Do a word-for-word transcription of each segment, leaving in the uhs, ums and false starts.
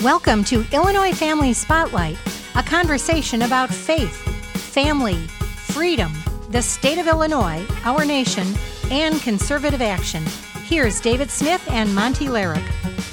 Welcome to Illinois Family Spotlight, a conversation about faith, family, freedom, the state of Illinois, our nation, and conservative action. Here's David Smith and Monty Larrick.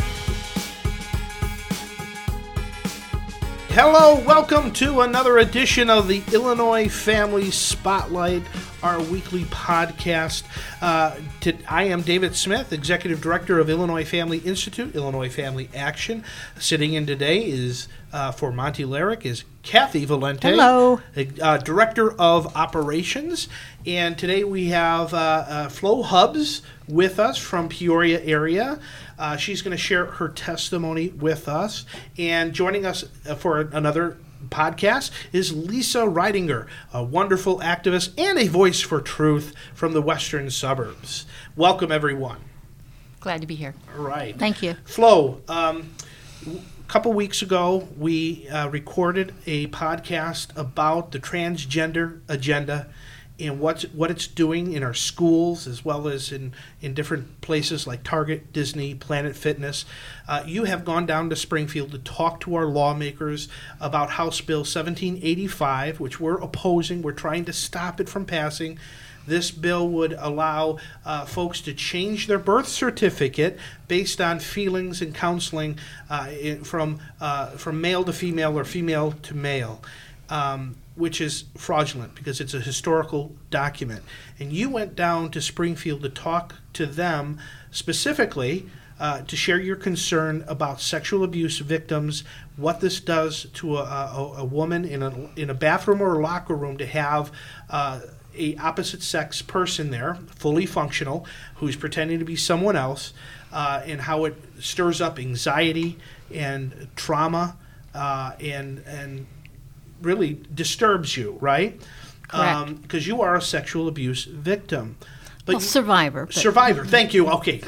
Hello, welcome to another edition of the Illinois Family Spotlight, our weekly podcast. Uh, to, I am David Smith, Executive Director of Illinois Family Institute, Illinois Family Action. Sitting in today is, uh, for Monty Larrick, is Kathy Valente. Hello. Uh, Director of Operations. And today we have uh, uh, Flo Hubbs with us from Peoria area. Uh, she's going to share her testimony with us. And joining us for another podcast is Lisa Reidinger, a wonderful activist and a voice for truth from the western suburbs. Welcome, everyone. Glad to be here. All right. Thank you. Flo, um, a couple weeks ago, we uh, recorded a podcast about the transgender agenda and what's, what it's doing in our schools as well as in, in different places like Target, Disney, Planet Fitness. Uh, you have gone down to Springfield to talk to our lawmakers about House Bill seventeen eighty-five, which we're opposing. We're trying to stop it from passing. This bill would allow uh, folks to change their birth certificate based on feelings and counseling uh, in, from, uh, from male to female or female to male. Um, which is fraudulent because it's a historical document. And you went down to Springfield to talk to them specifically uh, to share your concern about sexual abuse victims, what this does to a, a, a woman in a, in a bathroom or a locker room to have uh, a opposite sex person there, fully functional, who's pretending to be someone else, uh, and how it stirs up anxiety and trauma uh, and and really disturbs you, right? Correct. Because um, you are a sexual abuse victim. But well, survivor. But. Survivor. Thank you. Okay.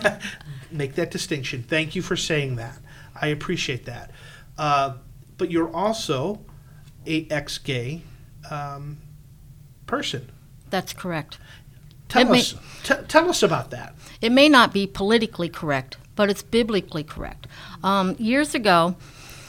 Make that distinction. Thank you for saying that. I appreciate that. Uh, but you're also a ex-gay um, person. That's correct. Tell It us. may- T- tell us about that. It may not be politically correct, but it's biblically correct. Um, years ago,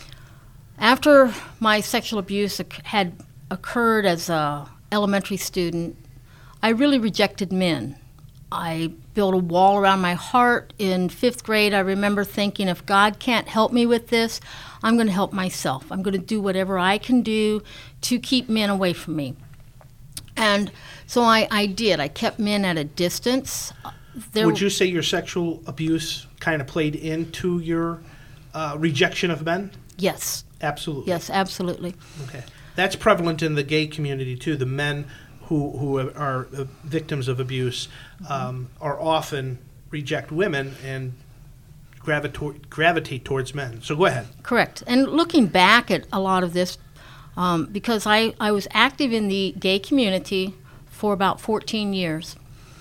after my sexual abuse oc- had occurred as a elementary student, I really rejected men. I built a wall around my heart. In fifth grade, I remember thinking, if God can't help me with this, I'm going to help myself. I'm going to do whatever I can do to keep men away from me. And so I, I did. I kept men at a distance. There Would you say your sexual abuse kind of played into your uh, rejection of men? Yes. Absolutely. Yes, absolutely. Okay. That's prevalent in the gay community, too. The men who, who are uh, victims of abuse um, are often reject women and gravitate, gravitate towards men. So go ahead. Correct. And looking back at a lot of this, um, because I, I was active in the gay community for about fourteen years,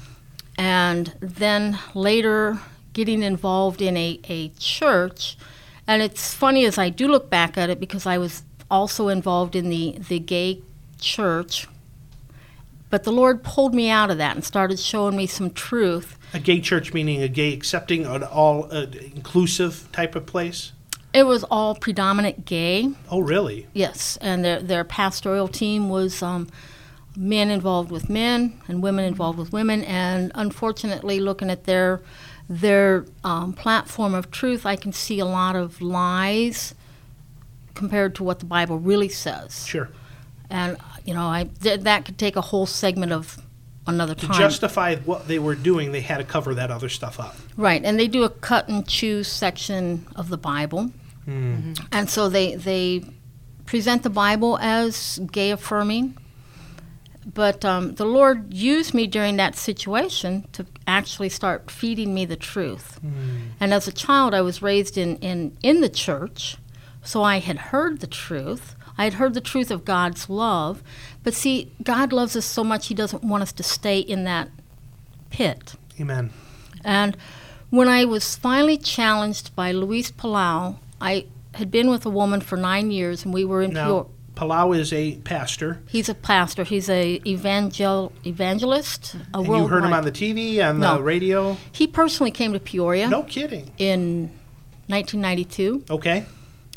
and then later getting involved in a, a church. And it's funny as I do look back at it because I was also involved in the, the gay church, but the Lord pulled me out of that and started showing me some truth. A gay church meaning a gay accepting, an all uh, inclusive type of place? It was all predominant gay. Oh, really? Yes, and their, their pastoral team was um, men involved with men and women involved with women, and unfortunately looking at their their um, platform of truth, I can see a lot of lies compared to what the Bible really says. Sure. And, you know, I th- that could take a whole segment of another To time. justify what they were doing, they had to cover that other stuff up. Right, and they do a cut and choose section of the Bible. Mm-hmm. And so they, they present the Bible as gay affirming. But um, the Lord used me during that situation to actually start feeding me the truth. Mm. And as a child, I was raised in, in, in the church, so I had heard the truth. I had heard the truth of God's love. But see, God loves us so much, he doesn't want us to stay in that pit. Amen. And when I was finally challenged by Luis Palau, I had been with a woman for nine years, and we were in Now, Peoria. Palau is a pastor. He's a pastor. He's a evangel evangelist. A And you heard him worldwide- on the T V, on No. the radio? He personally came to Peoria No kidding. in nineteen ninety-two, Okay.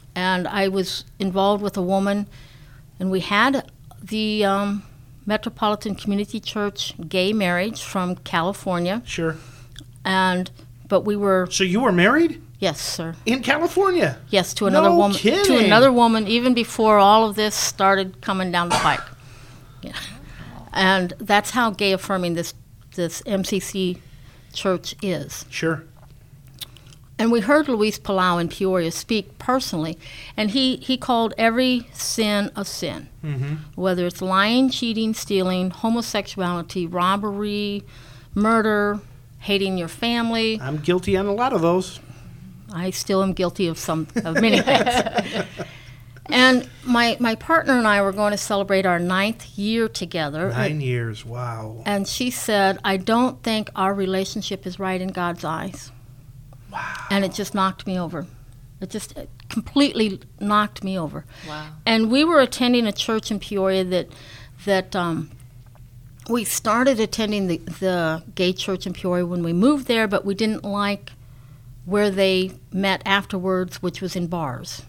and I was involved with a woman, and we had the um, Metropolitan Community Church gay marriage from California, Sure. and but we were So you were married yes, sir. in California? Yes, to another No woman. To kidding. another woman, even before all of this started coming down the pike. Yeah. And that's how gay affirming this this M C C church is. Sure. And we heard Luis Palau in Peoria speak personally, and he, he called every sin a sin, Mm-hmm. whether it's lying, cheating, stealing, homosexuality, robbery, murder, hating your family. I'm guilty on a lot of those. I still am guilty of some of many things. And my my partner and I were going to celebrate our ninth year together. Nine years. Wow. And she said, I don't think our relationship is right in God's eyes. Wow. And it just knocked me over. It just it completely knocked me over. Wow. And we were attending a church in Peoria that that um, we started attending the, the gay church in Peoria when we moved there, but we didn't like where they met afterwards, which was in bars.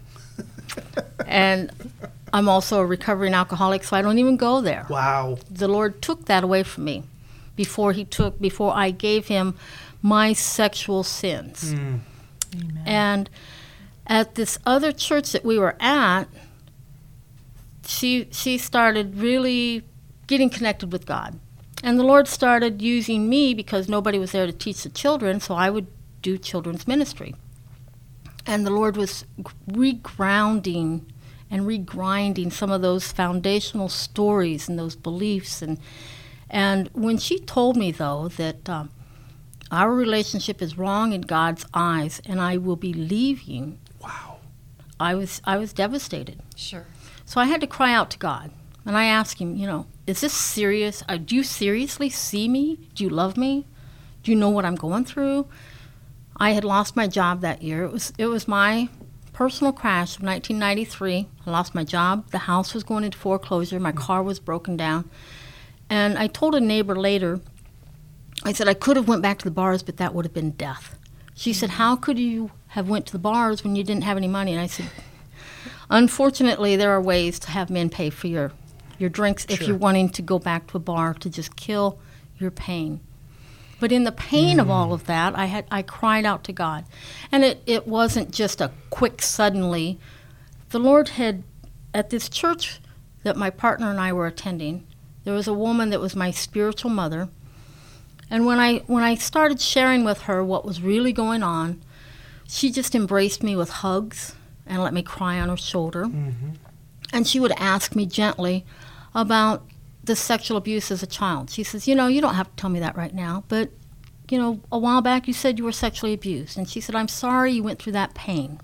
And I'm also a recovering alcoholic, so I don't even go there. Wow. The Lord took that away from me before he took before I gave him my sexual sins. Mm. Amen. And at this other church that we were at, she she started really getting connected with God. And the Lord started using me because nobody was there to teach the children, so I would do children's ministry. And the Lord was regrounding and regrinding some of those foundational stories and those beliefs. And and when she told me, though, that um, our relationship is wrong in God's eyes and I will be leaving, Wow. I was I was devastated. Sure. So I had to cry out to God. And I asked him, you know, is this serious? Uh, do you seriously see me? Do you love me? Do you know what I'm going through? I had lost my job that year. It was it was my personal crash of nineteen ninety-three. I lost my job. The house was going into foreclosure. My car was broken down. And I told a neighbor later, I said, I could have went back to the bars, but that would have been death. She said, how could you have went to the bars when you didn't have any money? And I said, unfortunately, there are ways to have men pay for your, your drinks if Sure. you're wanting to go back to a bar to just kill your pain. But in the pain of all of that, I had I cried out to God. And it, it wasn't just a quick suddenly. The Lord had, at this church that my partner and I were attending, there was a woman that was my spiritual mother. And when I when I started sharing with her what was really going on, she just embraced me with hugs and let me cry on her shoulder. Mm-hmm. And she would ask me gently about the sexual abuse as a child. She says, you know, you don't have to tell me that right now, but, you know, a while back you said you were sexually abused. And she said, I'm sorry you went through that pain.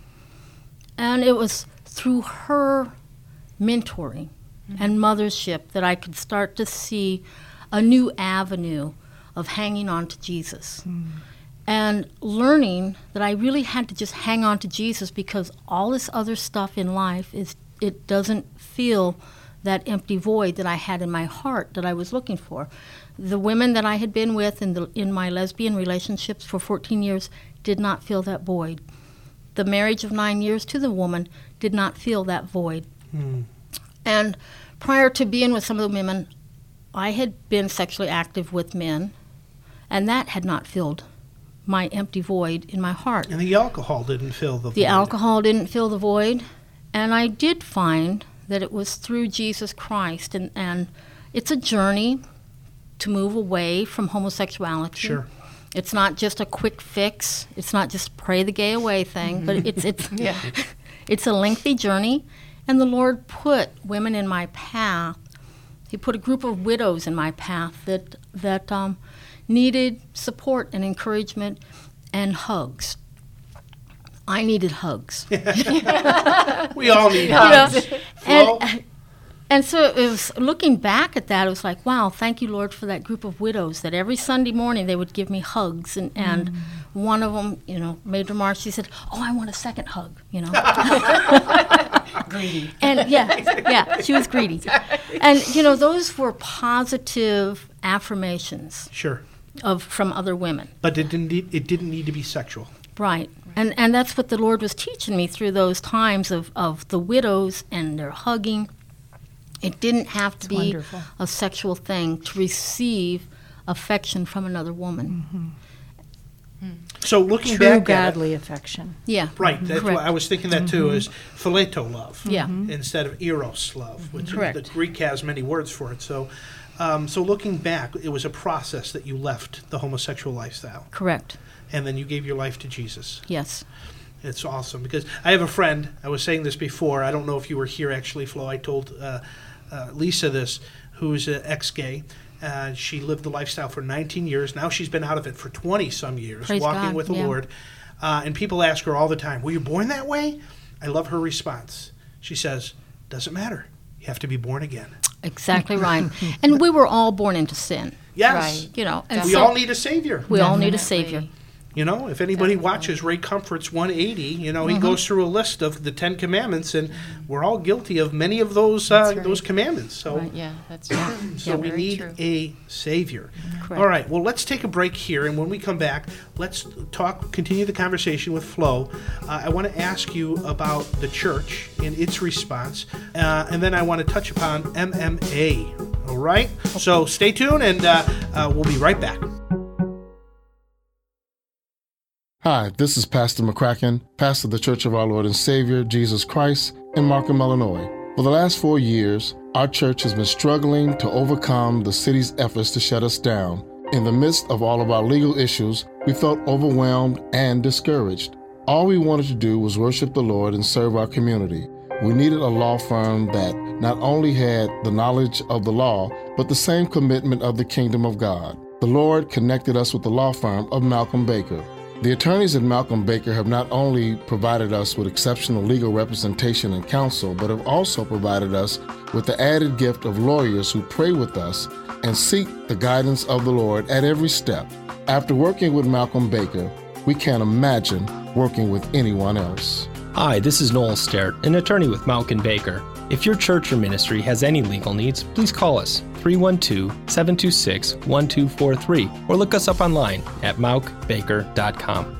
And it was through her mentoring mm-hmm. and mothership that I could start to see a new avenue of hanging on to Jesus. Mm. And learning that I really had to just hang on to Jesus because all this other stuff in life, is it doesn't feel that empty void that I had in my heart that I was looking for. The women that I had been with in, the, in my lesbian relationships for fourteen years did not feel that void. The marriage of nine years to the woman did not feel that void. Mm. And prior to being with some of the women, I had been sexually active with men, and that had not filled my empty void in my heart. And the alcohol didn't fill the void. The alcohol didn't fill the void, and I did find that it was through Jesus Christ, and, and it's a journey to move away from homosexuality. Sure. It's not just a quick fix. It's not just pray the gay away thing, but it's it's Yeah. it's a lengthy journey, and the Lord put women in my path. He put a group of widows in my path that that um, needed support and encouragement and hugs. I needed hugs. We all need You know, hugs. and, Flo? and so it was looking back at that, it was like, wow, thank you, Lord, for that group of widows that every Sunday morning they would give me hugs. And, and Mm. one of them, you know, Major Marsh, she said, oh, I want a second hug, you know. Greedy. And yeah, yeah, she was greedy. And, you know, those were positive affirmations Sure. of from other women. But it didn't need, it didn't need to be sexual. Right. Right. And and that's what the Lord was teaching me through those times of, of the widows and their hugging. It didn't have to It's be wonderful. a sexual thing to receive affection from another woman. Mm-hmm. So looking True back godly affection. Yeah. at it, right, that's Correct. what I was thinking that too, is phileto love. Yeah. Instead of eros love, which Correct. the Greek has many words for it. So, um, so looking back, it was a process that you left the homosexual lifestyle, Correct. and then you gave your life to Jesus. Yes. It's awesome because I have a friend. I was saying this before. I don't know if you were here actually, Flo. I told uh, uh, Lisa this, who's an ex-gay. Uh, she lived the lifestyle for nineteen years. Now she's been out of it for twenty some years, Praise walking God, with the yeah. Lord. Uh, and people ask her all the time, "Were you born that way?" I love her response. She says, "Doesn't matter. You have to be born again." Exactly right. And we were all born into sin. Yes. Right. You know, and We so all need a savior. we all need a Definitely. savior. You know, if anybody Definitely. watches Ray Comfort's one eighty, you know, he Mm-hmm. goes through a list of the Ten Commandments, and we're all guilty of many of those uh, That's right. those commandments. So, Right. Yeah, that's true. so Yeah, we very need true. a savior. Correct. All right. Well, let's take a break here, and when we come back, let's talk. Continue the conversation with Flo. Uh, I want to ask you about the church and its response, uh, and then I want to touch upon M M A. All right. So stay tuned, and uh, uh, we'll be right back. Hi, this is Pastor McCracken, pastor of the Church of Our Lord and Savior, Jesus Christ, in Markham, Illinois. For the last four years, our church has been struggling to overcome the city's efforts to shut us down. In the midst of all of our legal issues, we felt overwhelmed and discouraged. All we wanted to do was worship the Lord and serve our community. We needed a law firm that not only had the knowledge of the law, but the same commitment of the kingdom of God. The Lord connected us with the law firm of Malcolm Baker. The attorneys at Malcolm Baker have not only provided us with exceptional legal representation and counsel, but have also provided us with the added gift of lawyers who pray with us and seek the guidance of the Lord at every step. After working with Malcolm Baker, we can't imagine working with anyone else. Hi, this is Noel Stert, an attorney with Malkin Baker. If your church or ministry has any legal needs, please call us three one two, seven two six, one two four three or look us up online at malk baker dot com.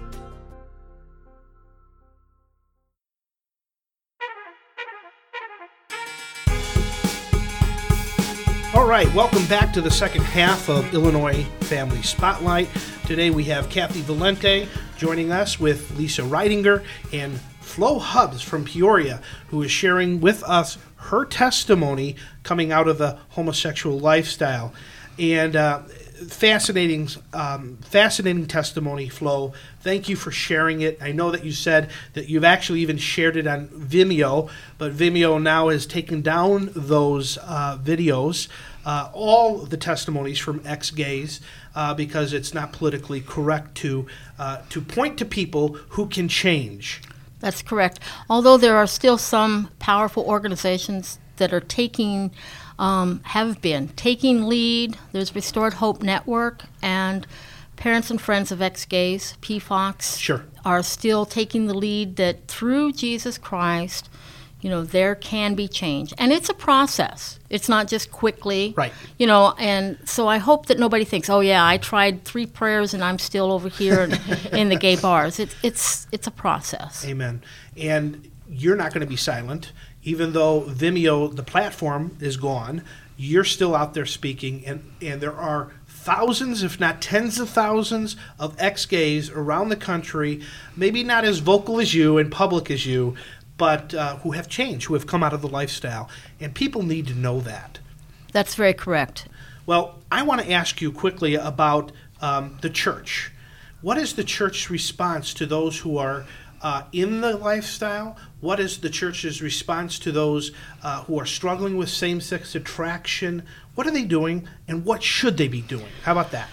All right, welcome back to the second half of Illinois Family Spotlight. Today we have Kathy Valente joining us with Lisa Reidinger and Flo Hubbs from Peoria, who is sharing with us her testimony coming out of the homosexual lifestyle. And uh, fascinating, um, fascinating testimony, Flo. Thank you for sharing it. I know that you said that you've actually even shared it on Vimeo, but Vimeo now has taken down those uh, videos, uh, all of the testimonies from ex-gays, uh, because it's not politically correct to uh, to point to people who can change. That's correct. Although there are still some powerful organizations that are taking, um, have been taking lead. There's Restored Hope Network and Parents and Friends of Ex-Gays, P F O X, Sure. are still taking the lead that through Jesus Christ, you know, there can be change. And it's a process. It's not just quickly. Right. You know, and so I hope that nobody thinks, oh, yeah, I tried three prayers and I'm still over here in, in the gay bars. It's it's it's a process. Amen. And you're not going to be silent. Even though Vimeo, the platform, is gone, you're still out there speaking, and, and there are thousands, if not tens of thousands, of ex-gays around the country, maybe not as vocal as you and public as you, but uh, who have changed, who have come out of the lifestyle. And people need to know that. That's very correct. Well, I want to ask you quickly about um, the church. What is the church's response to those who are uh, in the lifestyle? What is the church's response to those uh, who are struggling with same-sex attraction? What are they doing, and what should they be doing? How about that?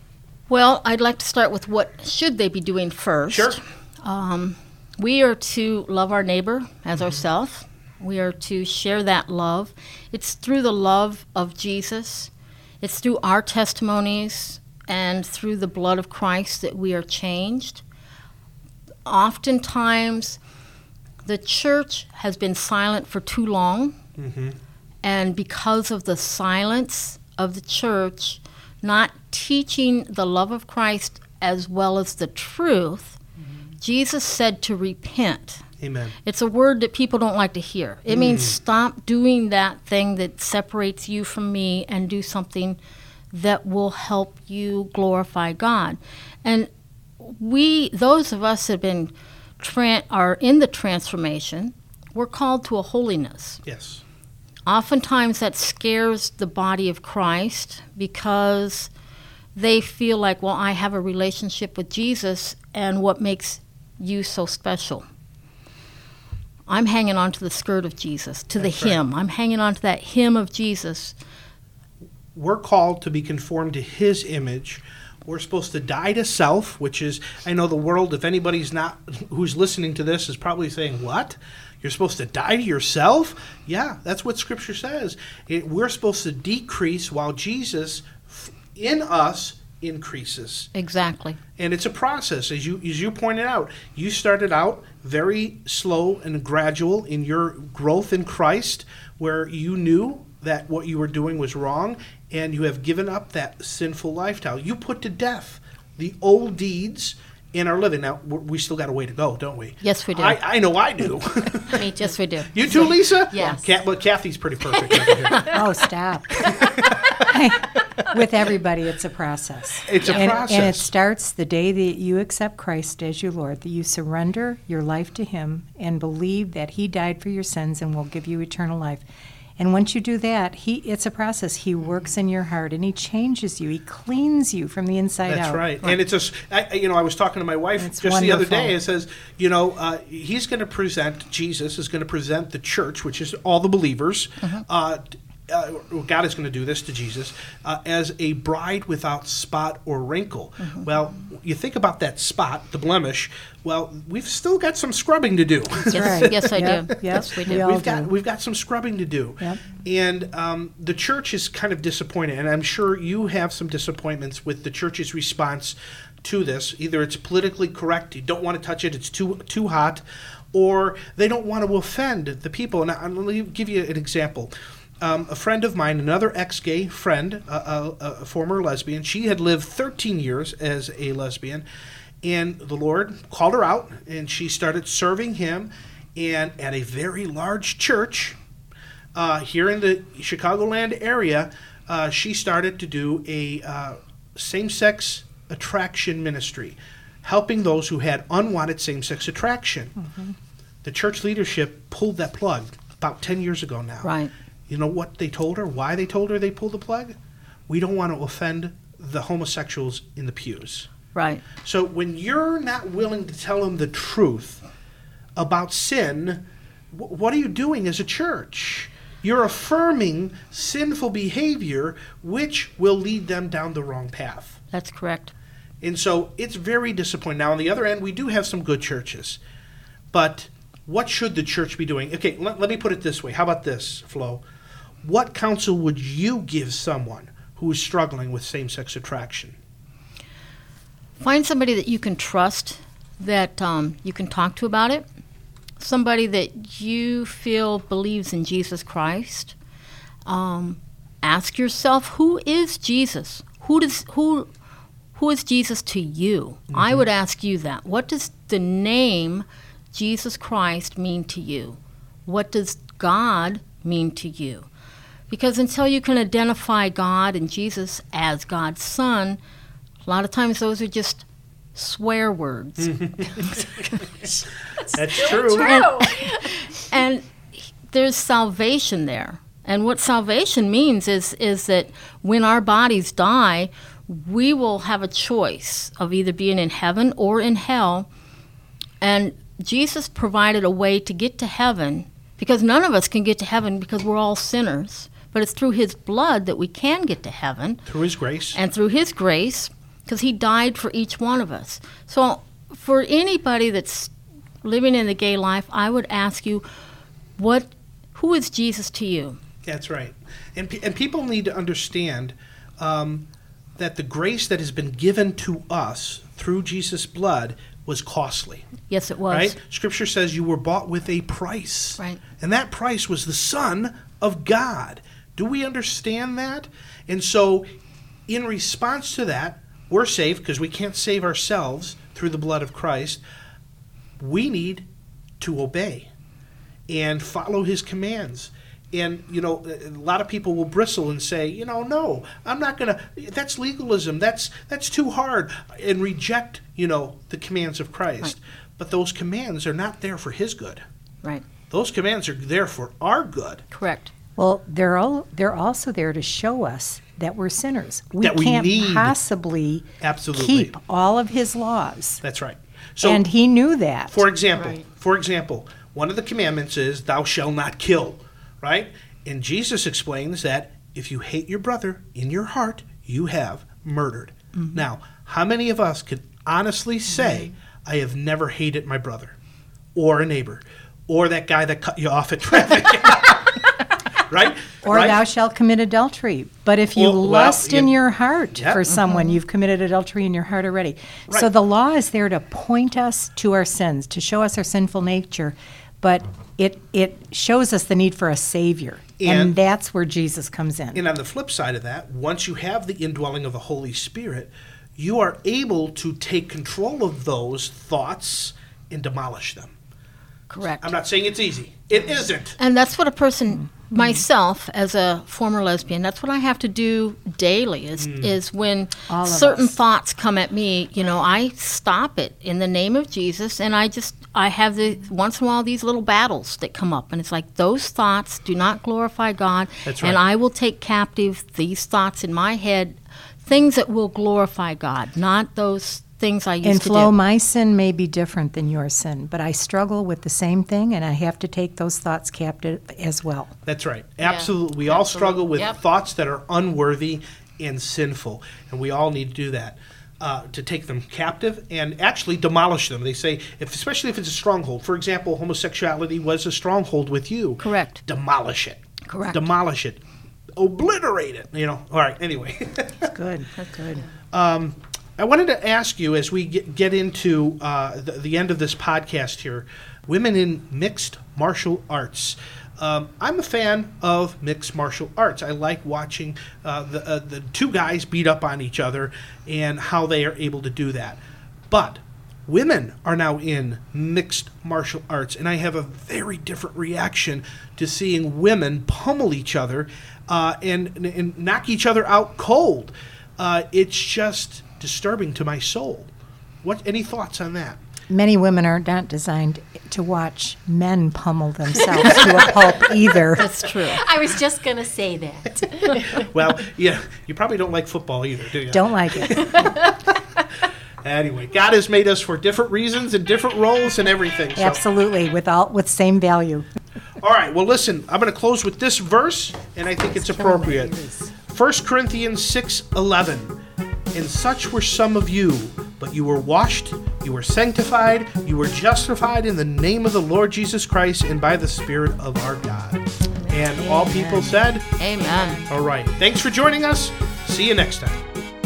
Well, I'd like to start with what should they be doing first. Sure. Um, we are to love our neighbor as ourselves. We are to share that love. It's through the love of Jesus. It's through our testimonies and through the blood of Christ that we are changed. Oftentimes, the church has been silent for too long, Mm-hmm. and because of the silence of the church, not teaching the love of Christ as well as the truth, Jesus said to repent. Amen. It's a word that people don't like to hear. It mm. means stop doing that thing that separates you from me and do something that will help you glorify God. And we, those of us that have been tra- are in the transformation, we're called to a holiness. Yes. Oftentimes that scares the body of Christ because they feel like, well, I have a relationship with Jesus, and what makes you so special? I'm hanging on to the skirt of Jesus, to That's the hem. Right. I'm hanging on to that hem of Jesus. We're called to be conformed to his image. We're supposed to die to self, which is, I know the world, if anybody's not, who's listening to this is probably saying, what? You're supposed to die to yourself? Yeah, that's what Scripture says. It, we're supposed to decrease while Jesus in us increases. Exactly. And it's a process, as you as you pointed out. You started out very slow and gradual in your growth in Christ, where you knew that what you were doing was wrong, and you have given up that sinful lifestyle. You put to death the old deeds in our living. Now, we still got a way to go, don't we? Yes, we do. I, I know I do. Me, yes, we do. You too, Lisa? Yes. Well, but Kathy's pretty perfect over here. Oh, stop. With everybody, it's a process. It's a and, process. And it starts the day that you accept Christ as your Lord, that you surrender your life to him and believe that he died for your sins and will give you eternal life. And once you do that, he it's a process. He works in your heart, and he changes you. He cleans you from the inside That's out. That's right. right. And it's a, I, you know, I was talking to my wife it's just wonderful. the other day. It says, you know, uh, he's going to present, Jesus is going to present the church, which is all the believers, uh-huh. uh, Uh, God is going to do this to Jesus, uh, as a bride without spot or wrinkle. Mm-hmm. Well, you think about that spot, the blemish. Well, we've still got some scrubbing to do. That's yes, right. yes, I yep. do. Yep. Yes, we do. We we've got do. we've got some scrubbing to do, yep. and um, the church is kind of disappointed. And I'm sure you have some disappointments with the church's response to this. Either it's politically correct, you don't want to touch it, it's too too hot, or they don't want to offend the people. And I'm going to give you an example. Um, a friend of mine, another ex-gay friend, a, a, a former lesbian, she had lived thirteen years as a lesbian, and the Lord called her out, and she started serving him, and at a very large church uh, here in the Chicagoland area, uh, she started to do a uh, same-sex attraction ministry, helping those who had unwanted same-sex attraction. Mm-hmm. The church leadership pulled that plug about ten years ago now. Right. You know what they told her? Why they told her they pulled the plug? We don't want to offend the homosexuals in the pews. Right. So when you're not willing to tell them the truth about sin, w- what are you doing as a church? You're affirming sinful behavior, which will lead them down the wrong path. That's correct. And so it's very disappointing. Now, on the other end, we do have some good churches. But what should the church be doing? Okay, let, let me put it this way. How about this, Flo? What counsel would you give someone who is struggling with same-sex attraction? Find somebody that you can trust, that um, you can talk to about it. Somebody that you feel believes in Jesus Christ. Um, ask yourself, who is Jesus? Who does who who is Jesus to you? Mm-hmm. I would ask you that. What does the name Jesus Christ mean to you? What does God mean to you? Because until you can identify God and Jesus as God's Son, a lot of times those are just swear words. That's true. true. And, and there's salvation there. And what salvation means is, is that when our bodies die, we will have a choice of either being in heaven or in hell. And Jesus provided a way to get to heaven, because none of us can get to heaven because we're all sinners. But it's through his blood that we can get to heaven. Through his grace. And through his grace, because he died for each one of us. So for anybody that's living in the gay life, I would ask you, what, who is Jesus to you? That's right. And, and people need to understand um, that the grace that has been given to us through Jesus' blood was costly. Yes, it was. Right? Scripture says you were bought with a price. Right. And that price was the Son of God. Do we understand that? And so in response to that, we're saved because we can't save ourselves through the blood of Christ. we need to obey and follow his commands. And, you know, a lot of people will bristle and say, you know, no, I'm not going to, that's legalism, that's that's too hard, and reject, you know, the commands of Christ. Right. But those commands are not there for his good. Right. Those commands are there for our good. Correct. Well, they're all they're also there to show us that we're sinners. We That we can't need- possibly Absolutely. keep all of his laws. That's right. So, and he knew that. for example, Right. for example, one of the commandments is, thou shalt not kill, right? And Jesus explains that if you hate your brother in your heart, you have murdered. Mm-hmm. Now, how many of us could honestly say, I have never hated my brother or a neighbor or that guy that cut you off at traffic? Right? Or right? thou shalt commit adultery. But if you Well, well, lust in you- your heart Yep. for someone, you've committed adultery in your heart already. So Right. the law is there to point us to our sins, to show us our sinful nature, but it it shows us the need for a Savior. And, And- that's where Jesus comes in. And on the flip side of that, once you have the indwelling of the Holy Spirit, you are able to take control of those thoughts and demolish them. Correct. I'm not saying it's easy. It isn't. And that's what a person, myself as a former lesbian, that's what I have to do daily is is when All of certain us. thoughts come at me, you know, I stop it in the name of Jesus, and I just, I have the, once in a while, these little battles that come up, and it's like, those thoughts do not glorify God, That's and right. I will take captive these thoughts in my head, things that will glorify God, not those things I used And to Flo, do. my sin may be different than your sin, but I struggle with the same thing, and I have to take those thoughts captive as well. That's right. Absolutely. We all struggle with Yep. thoughts that are unworthy and sinful, and we all need to do that. Uh, to take them captive and actually demolish them. They say, if, especially if it's a stronghold. For example, homosexuality was a stronghold with you. Correct. Demolish it. Correct. Demolish it. Obliterate it. You know. All right. Anyway. That's good. That's good. I wanted to ask you, as we get, get into uh, the, the end of this podcast here, women in mixed martial arts. Um, I'm a fan of mixed martial arts. I like watching uh, the, uh, the two guys beat up on each other and how they are able to do that. But women are now in mixed martial arts, and I have a very different reaction to seeing women pummel each other uh, and, and knock each other out cold. Uh, it's just disturbing to my soul. What? Any thoughts on that? Many women are not designed to watch men pummel themselves to a pulp either. That's true. I was just going to say that. Well, yeah, you probably don't like football either, do you? Don't like it. Anyway, God has made us for different reasons and different roles and everything. So. Absolutely, with all with same value. All right, well, listen, I'm going to close with this verse, and I think it's appropriate. First Corinthians six eleven. And such were some of you, but you were washed, you were sanctified, you were justified in the name of the Lord Jesus Christ and by the Spirit of our God. And all people said, Amen. all right. Thanks for joining us. See you next time.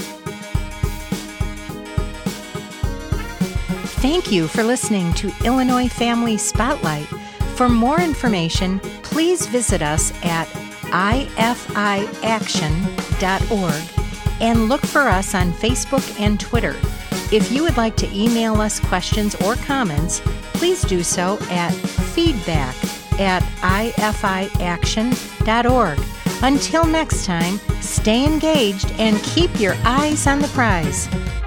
Thank you for listening to Illinois Family Spotlight. For more information, please visit us at I F I action dot org and look for us on Facebook and Twitter. If you would like to email us questions or comments, please do so at feedback at I F I action dot org. Until next time, stay engaged and keep your eyes on the prize.